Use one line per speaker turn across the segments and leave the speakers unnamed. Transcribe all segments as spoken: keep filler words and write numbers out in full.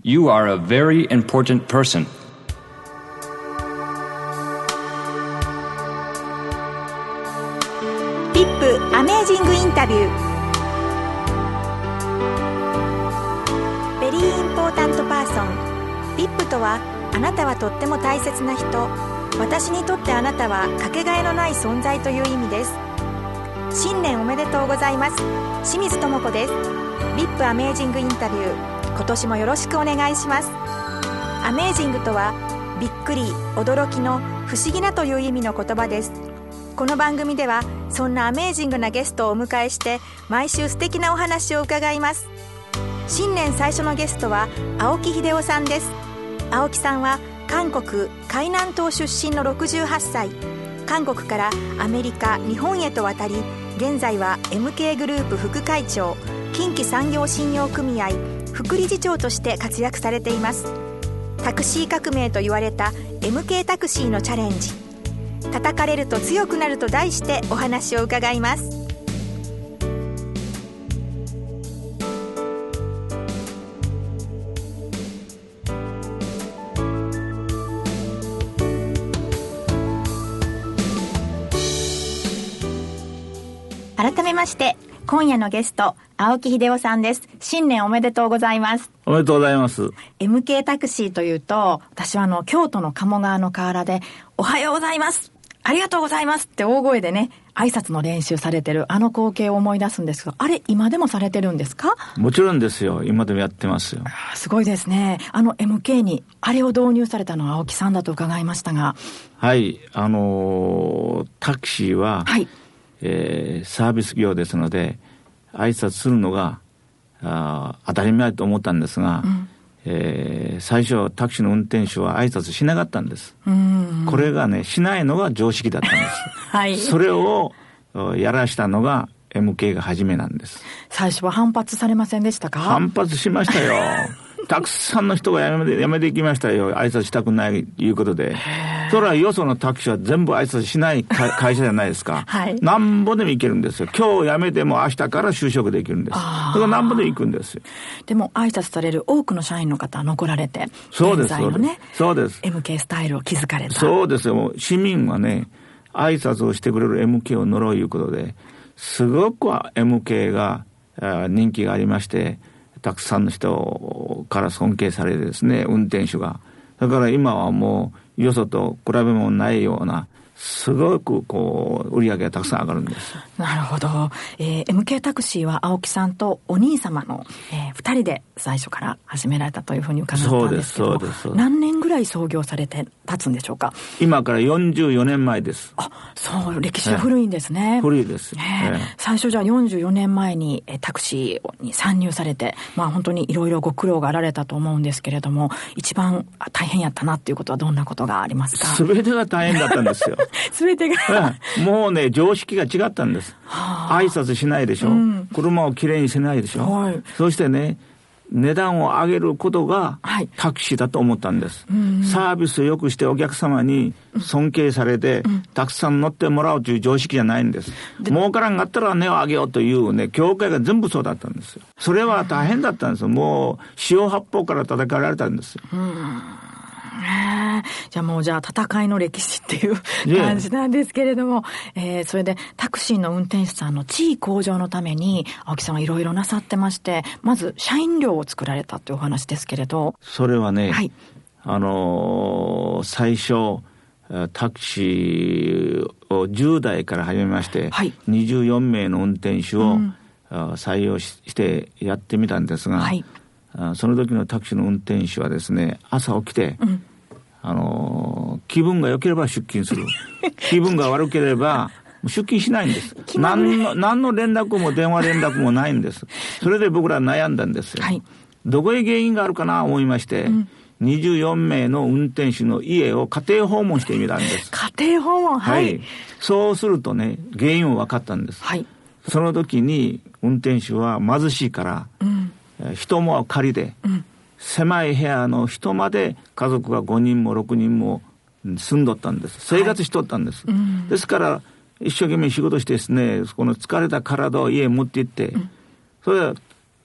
You are a very important person.
ピップアメージングインタビュー。ベリーインポータントパーソン。ピップとは、あなたはとっても大切な人、私にとってあなたはかけがえのない存在という意味です。新年おめでとうございます。清水智子です。ビップアメージングインタビュー、今年もよろしくお願いします。アメージングとは、びっくり、驚きの不思議なという意味の言葉です。この番組では、そんなアメージングなゲストをお迎えして毎週素敵なお話を伺います。新年最初のゲストは青木秀夫さんです。青木さんは韓国海南島出身のろくじゅうはっさい。韓国からアメリカ、日本へと渡り、現在は エムケー グループ副会長、近畿産業信用組合副理事長として活躍されています。タクシー革命と言われた エムケー タクシーのチャレンジ、叩かれると強くなると題してお話を伺います。改めまして今夜のゲスト、青木秀夫さんです。新年おめでとうございます。
おめでとうございます。
エムケー タクシーというと、私はあの京都の鴨川の河原でおはようございます、ありがとうございますって大声でね、挨拶の練習されてるあの光景を思い出すんですが、あれ今でもされてるんですか？
もちろんですよ。今でもやってますよ。
あ、すごいですね。あの エムケー にあれを導入されたのは青木さんだと伺いましたが。
はい、あのー、タクシーは、はい、えー、サービス業ですので挨拶するのがあ当たり前と思ったんですが、うん、えー、最初タクシーの運転手は挨拶しなかったんです。うん、これがね、しないのが常識だったんです、はい、それをやらしたのが エムケー が初めなんです。
最初は反発されませんでしたか？
反発しましたよたくさんの人がやめて、やめていきましたよ。挨拶したくないということで。それはよそのタクシーは全部挨拶しない会社じゃないですか、はい、なんぼでも行けるんですよ。今日辞めても明日から就職できるんです。それがなんぼで行くんですよ。
でも挨拶される多くの社員の方は残られて、
そうです、
現在のね、
そうです、
エムケー スタイルを築かれた。
そうですよ。市民はね、挨拶をしてくれる エムケー を呪ういうことで、すごく エムケー が人気がありまして、たくさんの人から尊敬されてですね、運転手が。だから今はもうよそと比べもないような、すごくこう売り上げがたくさん上がるんです。
なるほど、えー、エムケー タクシーは青木さんとお兄様の、えー、ふたりで最初から始められたというふうに伺ったんですけど、
そうです、そうです。
何年ぐらい創業されて経つんでしょうか？
今からよんじゅうよねんまえです。
あ、そう、歴史は古いんですね。
えー、古いです、
えーえー、最初じゃあよんじゅうよねんまえに、えー、タクシーに参入されて、まあ本当にいろいろご苦労があられたと思うんですけれども、一番大変やったなっていうことはどんなことがありますか？
すべてが大変だったんですよ
すべてが、
うん、もうね、常識が違ったんです。挨拶しないでしょ、うん、車をきれいにしないでしょ、はい、そしてね、値段を上げることがタクシーだと思ったんです、はい、サービスを良くしてお客様に尊敬されて、うん、たくさん乗ってもらうという常識じゃないんです。儲からんかったら値を上げようというね、業界が全部そうだったんですよ。それは大変だったんですよ。もう四方八方から叩かれたんですよ。うん、
じゃあもうじゃあ戦いの歴史っていう感じなんですけれども、えー、それでタクシーの運転手さんの地位向上のために青木さんはいろいろなさってまして、まず社員寮を作られたというお話ですけれど。
それはね、はい、あのー、最初タクシーをじゅう代から始めまして、はい、にじゅうよんめいの運転手を、うん、採用してやってみたんですが、はい、その時のタクシーの運転手はですね、朝起きて、うん、あの気分が良ければ出勤する気分が悪ければ出勤しないんです。何の何の連絡も電話連絡もないんです。それで僕ら悩んだんですよ、はい、どこへ原因があるかな思いまして、うん、にじゅうよんめいの運転手の家を家庭訪問してみたんです。
家庭訪問、はい、はい、
そうするとね、原因を分かったんです、はい、その時に運転手は貧しいから、うん、人も借りで、うん、狭い部屋の人まで家族がごにんもろくにんも住んどったんです。生活しとったんです、はい、うん、ですから一生懸命仕事してですね、この疲れた体を家へ持って行って、うん、それは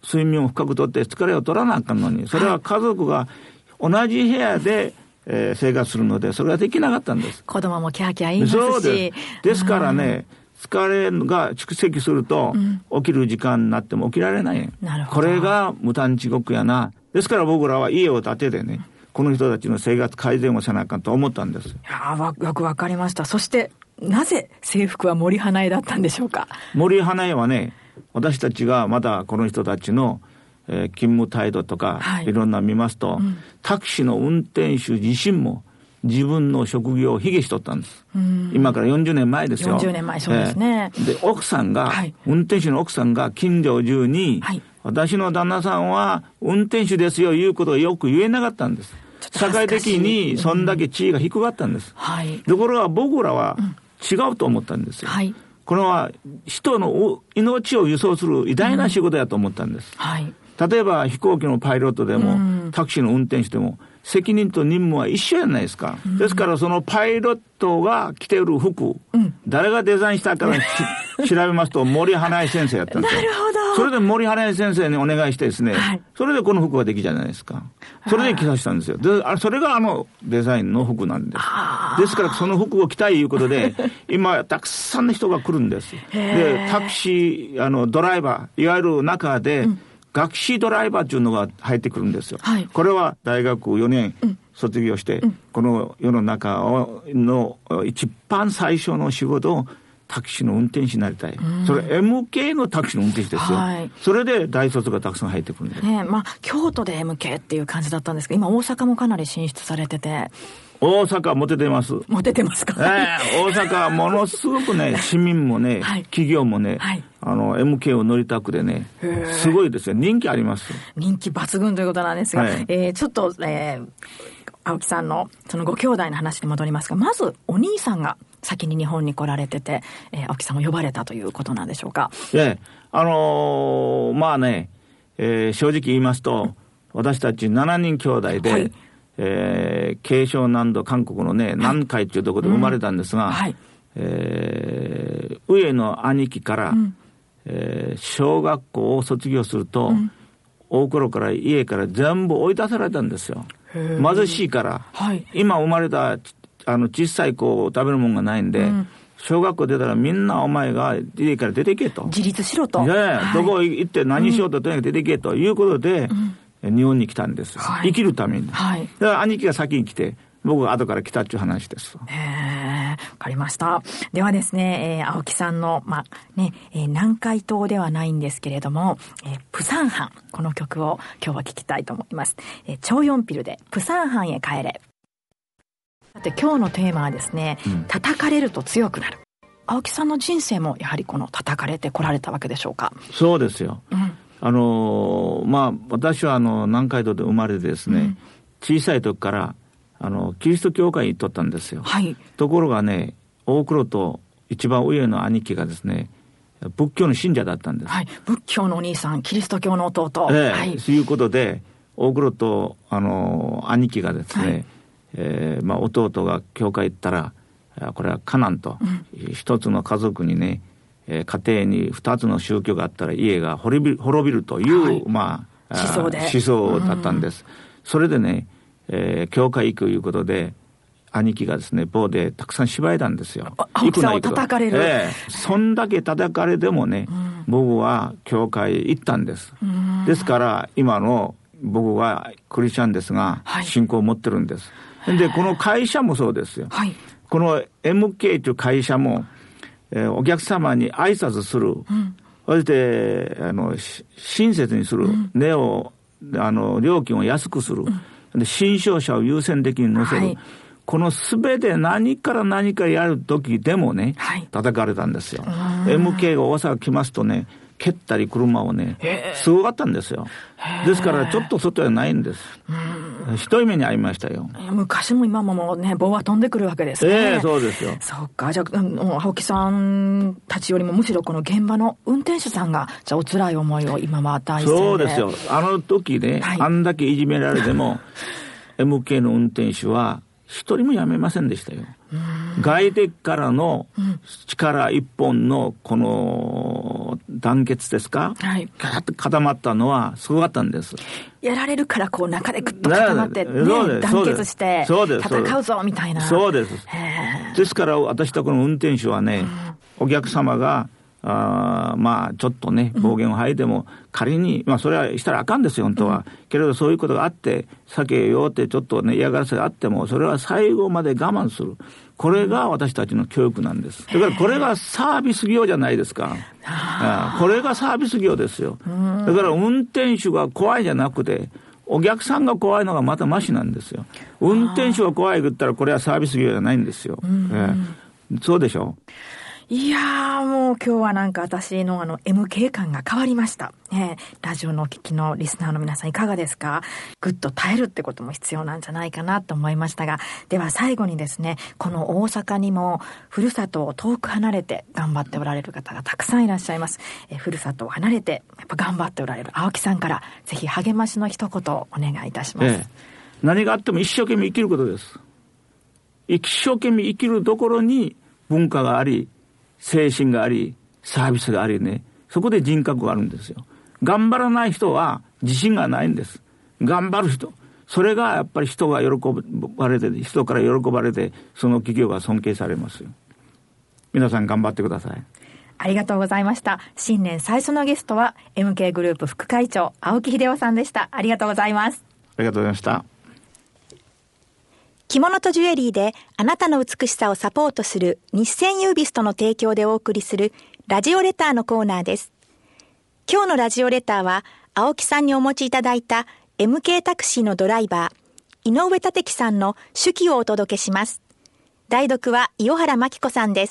睡眠を深くとって疲れを取らなあかんのに、それは家族が同じ部屋で、えー、生活するのでそれができなかったんです。
子供もキャーキャー言いますし。
そうです。ですからね、疲れが蓄積すると、うん、起きる時間になっても起きられない。
なるほど。
これが無短地獄やな。ですから僕らは家を建ててね、この人たちの生活改善をせなあかんと思ったんです。い
やー、よくわかりました。そしてなぜ制服は森英恵だったんでしょうか。
森英恵はね、私たちがまだこの人たちの、えー、勤務態度とか、はい、いろんな見ますと、うん、タクシーの運転手自身も自分の職業を卑下しとったんです。今からよんじゅうねんまえですよ。
よんじゅうねんまえ、そうですね。
えー、で奥さんが、はい、運転手の奥さんが近所中に、はい、私の旦那さんは運転手ですよいうことをよく言えなかったんです。社会的にそんだけ地位が低かったんです。はい、ところが僕らは違うと思ったんですよ。はい、これは人の命を輸送する偉大な仕事だと思ったんです。うん、はい、例えば飛行機のパイロットでも、うん、タクシーの運転手でも責任と任務は一緒じゃないですか。うん、ですからそのパイロットが着ている服、うん、誰がデザインしたか調べますと森英恵先生やったんですよ。
なるほど。
それで森英恵先生にお願いしてですね、はい、それでこの服ができたじゃないですか。それで着させたんですよ。で、それがあのデザインの服なんです。ですからその服を着たいということで今たくさんの人が来るんです。で、タクシーあのドライバーいわゆる中で、うん、学士ドライバーというのが入ってくるんですよ。はい、これは大学よねん卒業して、うん、この世の中の一番最初の仕事をタクシーの運転手になりたい。それ エムケー のタクシーの運転手ですよ。はい、それで大卒がたくさん入ってくるんです。
ね、まあ京都で エムケー っていう感じだったんですけど、今大阪もかなり進出されてて。
大阪モテてます。
モテてますか。
えー、大阪ものすごくね、市民もね、はい、企業もね、はい、あの エムケー を乗りたくでね、すごいですよ。人気あります。
人気抜群ということなんですが、はい、えー、ちょっと、えー、青木さんのそのご兄弟の話に戻りますが、まずお兄さんが先に日本に来られてて、えー、青木さんを呼ばれたということなんでしょうか。
ええ、あのー、まあね、えー、正直言いますと、私たちしちにん兄弟で、はい、えー、慶尚南道韓国のね、南海というところで生まれたんですが、うん、はい、えー、上の兄貴から、うん、えー、小学校を卒業すると、うん、大頃から家から全部追い出されたんですよ。貧しいから、はい、今生まれたあの小さい子食べるもんがないんで、うん、小学校出たらみんなお前が家から出てけと、
自立しろと、
いや、はい、どこ行って何しようととにかく出てけということで、うん、日本に来たんです、はい、生きるために、はい、だから兄貴が先に来て僕が後から来たっていう話です。
へー、わかりました。ではですね、えー、青木さんの、まあねえー、南海島ではないんですけれども、えー、プサンハン、この曲を今日は聴きたいと思います。えー、チョーヨンピルでプサンハンへ帰れ。さて今日のテーマはですね、うん、叩かれると強くなる。青木さんの人生もやはりこの叩かれてこられたわけでしょうか。
そうですよ。うん、あのー、まあ私はあの南海道で生まれてですね、うん、小さい時からあのキリスト教会に行っとったんですよ。はい、ところがね、大黒と一番上の兄貴がですね、仏教の信者だったんです。
はい、仏教のお兄さん、キリスト教の弟。
えーはい、ということで大黒とあの兄貴がですね、はい、えーまあ、弟が教会行ったらこれはカナンと、うん、一つの家族にね、えー、家庭に二つの宗教があったら家が滅びる、滅びるという、はい、まあ、
思想で
思想だったんです。うん、それでね、えー、教会行くということで兄貴がですね棒でたくさん縛いたんですよ。
青木さんを叩かれる、
えー、そんだけ叩かれてもね、うん、僕は教会行ったんです。ですから今の僕はクリスチャンですが、はい、信仰を持ってるんです。でこの会社もそうですよ。はい、この エムケー という会社も、えー、お客様に挨拶する、うん、そしてあの親切にする、うん、値をあの料金を安くする、うん、で新商者を優先的に乗せる、はい、このすべて何から何かやる時でもね、はい、叩かれたんですよ。 エムケー が大阪来ますとね、蹴ったり車をねすごかったんですよ。ですからちょっと外はないんです。ひどい目に遭いましたよ。
昔も今ももうね棒は飛んでくるわけですね。
ええー、そうですよ。
そうか。じゃあ青木さんたちよりもむしろこの現場の運転手さんがじゃあお辛い思いを今は大変で。
そうですよ。あの時ね、はい、あんだけいじめられてもエムケー の運転手は一人も辞めませんでしたよ。外敵からの力一本のこの団結ですか、はい、ガーッと固まったのはすごかったんです。
やられるからこう中でグッと固まって、ね、団結して戦うぞみたいな。
そうです。ですから私とこの運転手はね、うん、お客様があまあちょっとね暴言を吐いても、うん、仮にまあそれはしたらあかんですよ本当は、うん、けれどそういうことがあって避けようってちょっとね嫌がらせがあってもそれは最後まで我慢する、これが私たちの教育なんです。だからこれがサービス業じゃないですか。あこれがサービス業ですよ。だから運転手が怖いじゃなくてお客さんが怖いのがまたマシなんですよ。運転手が怖い言ったらこれはサービス業じゃないんですよ、うんえー、そうでしょ。
いやーもう今日はなんか私のあの エムケー 感が変わりました、えー、ラジオのお聞きのリスナーの皆さんいかがですか。ぐっと耐えるってことも必要なんじゃないかなと思いましたが、では最後にですね、この大阪にもふるさとを遠く離れて頑張っておられる方がたくさんいらっしゃいます、えー、ふるさとを離れてやっぱ頑張っておられる青木さんからぜひ励ましの一言をお願いいたします、えー、
何があっても一生懸命生きることです。一生懸命生きるところに文化があり精神がありサービスがありね、そこで人格があるんですよ。頑張らない人は自信がないんです。頑張る人、それがやっぱり人が喜ばれて人から喜ばれてその企業が尊敬されますよ。皆さん頑張ってください。
ありがとうございました。新年最初のゲストは エムケー グループ副会長青木秀夫さんでした。ありがとうございます。
ありがとうございました。
着物とジュエリーであなたの美しさをサポートする日清ユービストの提供でお送りするラジオレターのコーナーです。今日のラジオレターは青木さんにお持ちいただいた エムケー タクシーのドライバー井上立樹さんの手記をお届けします。代読は伊予原真紀子さんです。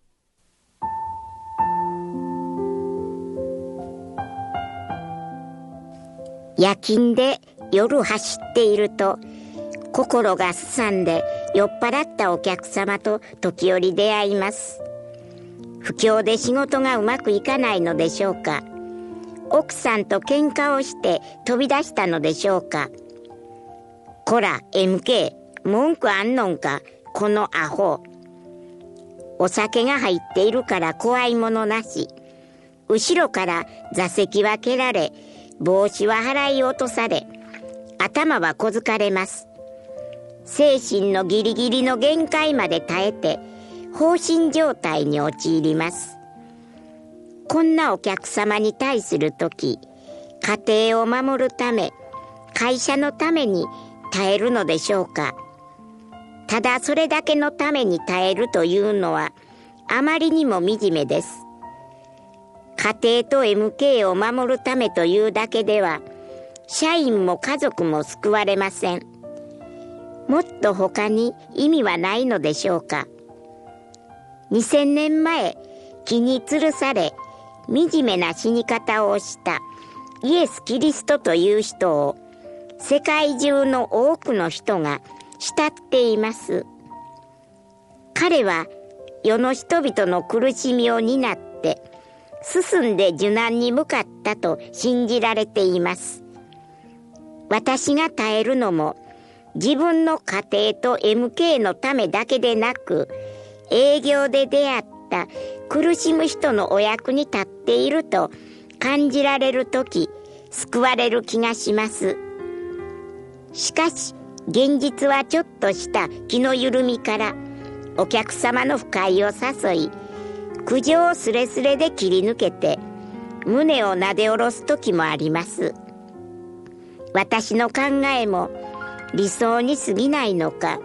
夜勤で夜走っていると心がすさんで酔っ払ったお客様と時折出会います。不況で仕事がうまくいかないのでしょうか。奥さんと喧嘩をして飛び出したのでしょうか。こら エムケー 文句あんのんかこのアホ。お酒が入っているから怖いものなし。後ろから座席は蹴られ帽子は払い落とされ頭は小づかれます。精神のギリギリの限界まで耐えて放心状態に陥ります。こんなお客様に対するとき、家庭を守るため、会社のために耐えるのでしょうか。ただそれだけのために耐えるというのはあまりにも惨めです。家庭と エムケー を守るためというだけでは社員も家族も救われません。もっと他に意味はないのでしょうか。にせんねんまえ木に吊るされ惨めな死に方をしたイエス・キリストという人を世界中の多くの人が慕っています。彼は世の人々の苦しみを担って進んで受難に向かったと信じられています。私が耐えるのも自分の家庭と エムケー のためだけでなく、営業で出会った苦しむ人のお役に立っていると感じられるとき、救われる気がします。しかし、現実はちょっとした気の緩みからお客様の不快を誘い、苦情をすれすれで切り抜けて胸をなで下ろすときもあります。私の考えも理想に過ぎないのか。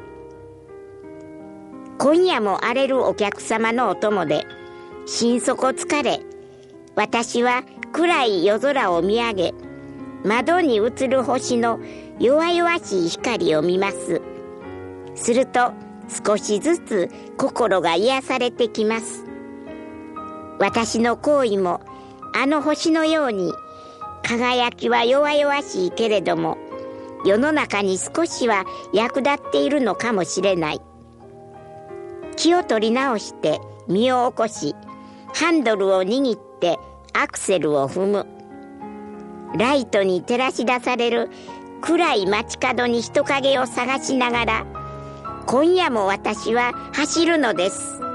今夜も荒れるお客様のお供で心底疲れ、私は暗い夜空を見上げ、窓に映る星の弱々しい光を見ます。すると少しずつ心が癒されてきます。私の行為もあの星のように輝きは弱々しいけれども世の中に少しは役立っているのかもしれない。気を取り直して身を起こし、ハンドルを握ってアクセルを踏む。ライトに照らし出される暗い街角に人影を探しながら、今夜も私は走るのです。